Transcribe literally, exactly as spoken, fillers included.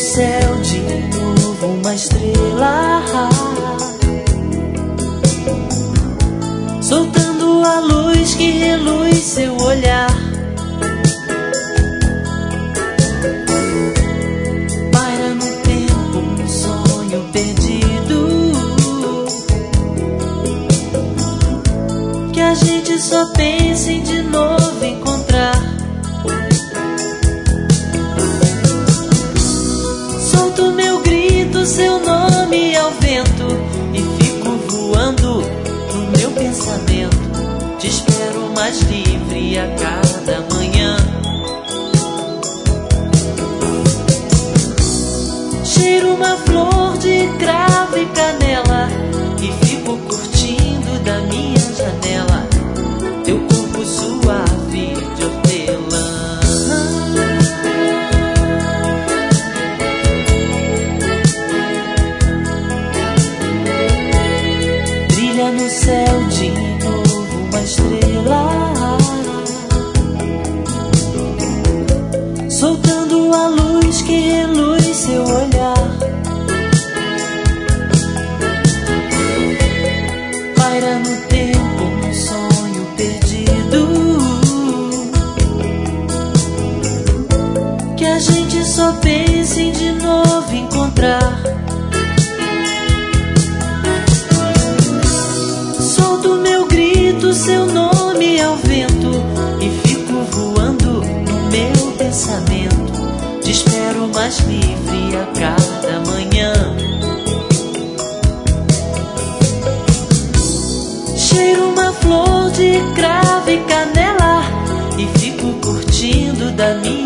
céu de novo uma estrela, soltando a luz que reluz seu olhar. Paira no tempo um sonho perdido, que a gente só pensa em de novo encontrar. Solto meu grito, seu nome ao vento, e fico voando no meu pensamento. Te espero mais livre a cada manhã. Cheiro uma flor de cravo e canela, e fico curtindo da minha janela teu corpo suave de hortelã. Brilha no céu de novo uma estrela, soltando a luz que reluz seu olhar. Paira no tempo um sonho perdido, que a gente só pensa em de novo encontrar. Solto meu grito, seu nome ao vento, e fico voando no meu pensamento. Te espero mais livre a cada manhã. Cheiro uma flor de cravo e canela, e fico curtindo da minha